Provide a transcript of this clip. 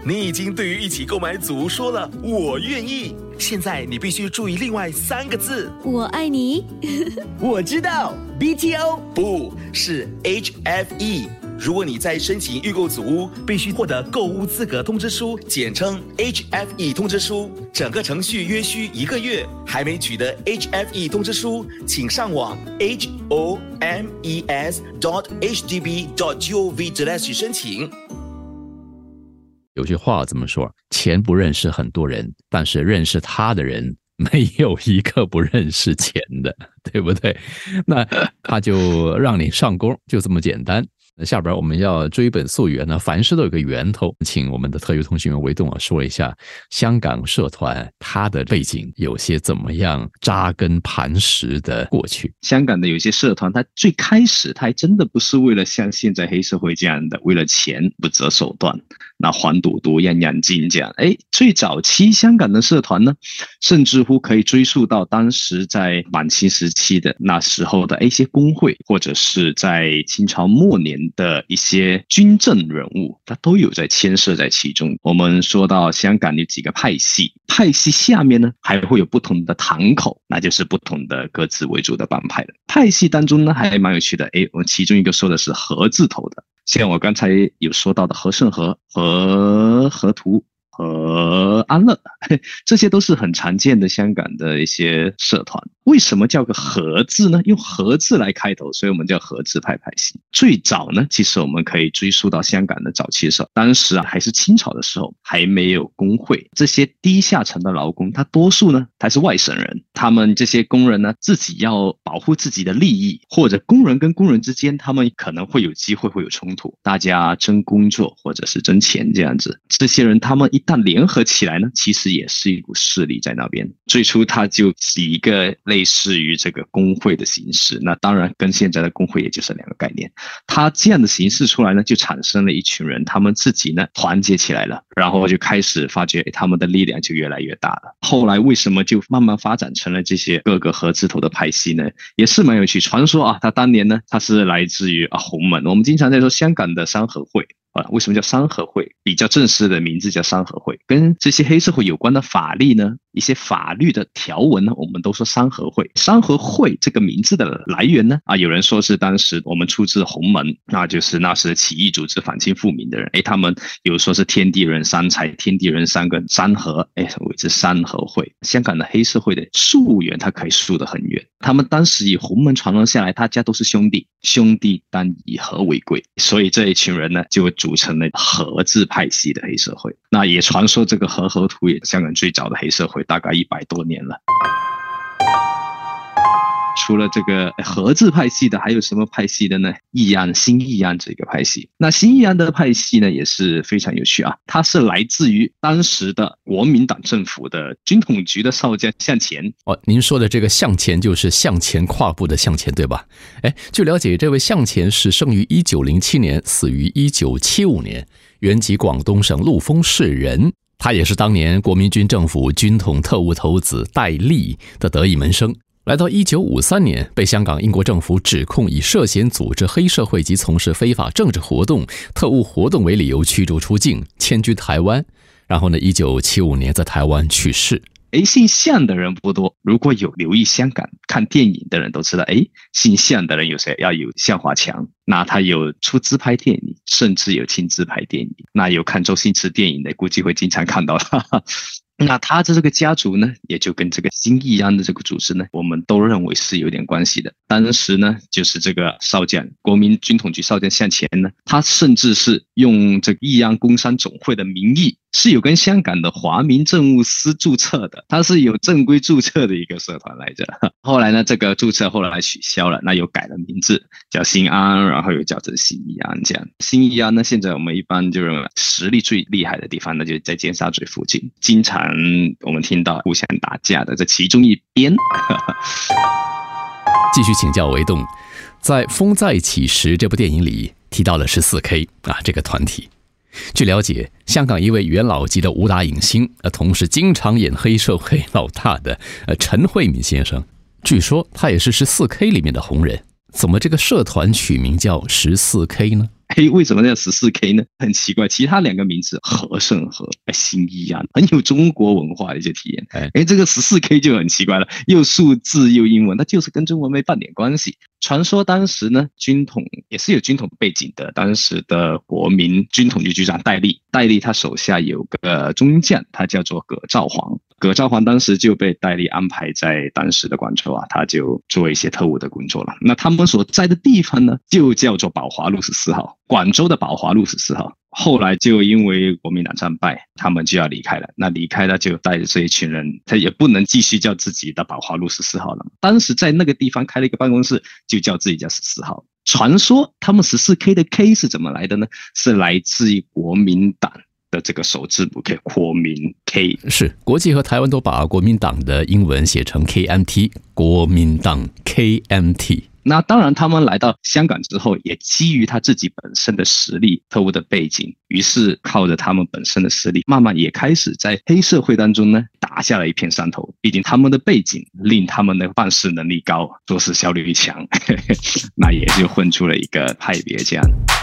你已经对于一起购买组说了我愿意，现在你必须注意另外3个字。 我爱你。 我知道 BTO 不是 HFE。如果你在申请预购组屋，必须获得购屋资格通知书，简称 HFE 通知书，整个程序约需1个月。还没取得 HFE 通知书，请上网 homes.hdb.gov 申请。 有句话怎么说？钱不认识很多人，但是认识他的人没有一个不认识钱的，对不对？那他就让你上钩，就这么简单。下边我们要追本溯源呢，凡事都有个源头，请我们的特约通讯员维栋说一下香港社团它的背景有些怎么样扎根磐石的过去。 香港的有些社团它最开始它还真的不是为了像现在黑社会这样的为了钱不择手段，那黄赌毒样样精这样。最早期香港的社团呢，甚至乎可以追溯到当时在满清时期的那时候的一些工会，或者是在清朝末年的一些军政人物，他都有在牵涉在其中。我们说到香港有几个派系，派系下面呢还会有不同的堂口，那就是不同的各自为主的帮派的。派系当中呢还蛮有趣的，我们其中一个说的是和字头的，像我刚才有说到的和盛和、和图和安乐，这些都是很常见的香港的一些社团。为什么叫个和字呢？用和字来开头，所以我们叫和字派派系。最早呢，其实我们可以追溯到香港的早期的时候，当时还是清朝的时候，还没有工会，这些低下层的劳工，他多数呢还是外省人，他们这些工人呢自己要保护自己的利益，或者工人跟工人之间他们可能会有机会会有冲突，大家争工作或者是争钱这样子。这些人他们一旦联合起来呢，其实也是一股势力在那边。最初他就是一个类似于这个工会的形式，那当然跟现在的工会也就是2个概念。他这样的形式出来呢，就产生了一群人，他们自己呢团结起来了，然后就开始发觉他们的力量就越来越大了。后来为什么就慢慢发展成了这些各个和字头的派系呢？也是蛮有趣。传说他当年呢，他是来自于洪门。我们经常在说香港的三合会。为什么叫三合会？比较正式的名字叫三合会。跟这些黑社会有关的法律呢，一些法律的条文呢，我们都说三合会。三合会这个名字的来源呢，有人说是当时我们出自洪门，那就是那时起义组织反清复明的人，他们有说是天地人三才，天地人三个三合，谓之三合会。香港的黑社会的溯源它可以溯得很远，他们当时以洪门传承下来，大家都是兄弟，兄弟当以和为贵，所以这一群人呢就组成了和字派系的黑社会。那也传说这个和图也香港最早的黑社会，大概100多年了。除了这个和字派系的，还有什么派系的呢？新义安这个派系。那新义安的派系呢，也是非常有趣它是来自于当时的国民党政府的军统局的少将向前。 您说的这个向前就是向前跨步的向前，对吧？据了解，这位向前是生于1907年，死于1975年，原籍广东省陆丰市人。他也是当年国民军政府军统特务头子戴笠的得意门生。来到1953年，被香港英国政府指控以涉嫌组织黑社会及从事非法政治活动、特务活动为理由驱逐出境，迁居台湾。然后呢，1975年在台湾去世。 姓向的人不多，如果有留意香港看电影的人都知道，姓向的人有谁？要有向华强，那他有出资拍电影，甚至有亲自拍电影。那有看周星驰电影的，估计会经常看到他。那他的这个家族呢，也就跟这个新义安的这个组织呢，我们都认为是有点关系的。当时呢，就是这个少将，国民军统局少将向前呢，他甚至是用这个义安工商总会的名义，是有跟香港的华民政务司注册的，他是有正规注册的一个社团来着。后来呢，这个注册后来取消了，那又改了名字，叫新安，然后又叫成新义安这样。新义安呢，现在我们一般就认为实力最厉害的地方呢，就是在尖沙咀附近，经常我们听到互相打架的这其中一边。 继续请教维栋，在《风再起时》这部电影里提到了14K 这个团体。据了解，香港一位元老级的武打影星，同时经常演黑社会老大的陈慧敏先生，据说他也是14K 里面的红人。怎么这个社团取名叫14K 呢？ 为什么叫14K 呢？很奇怪，其他2个名字和盛和新一啊，很有中国文化的一些体验。这个14K 就很奇怪了，又数字又英文，它就是跟中文没半点关系。传说当时呢，军统也是有军统背景的，当时的国民军统局局长戴笠他手下有个中将，他叫做葛兆煌。葛兆煌当时就被戴笠安排在当时的广州啊，他就做一些特务的工作了。那他们所在的地方呢，就叫做宝华路14号，广州的宝华路14号。后来就因为国民党战败，他们就要离开了。那离开了就带着这一群人，他也不能继续叫自己的宝华路14号了。当时在那个地方开了一个办公室，就叫自己叫14号。传说他们14K 的 K 是怎么来的呢？是来自于国民党的这个首字母 K， 国民 K。 是国际和台湾都把国民党的英文写成 KMT， 国民党 KMT。 那当然他们来到香港之后，也基于他自己本身的实力，特务的背景，于是靠着他们本身的实力，慢慢也开始在黑社会当中呢打下了一片山头。毕竟他们的背景令他们的办事能力高，做事效率强那也就混出了一个派别这样。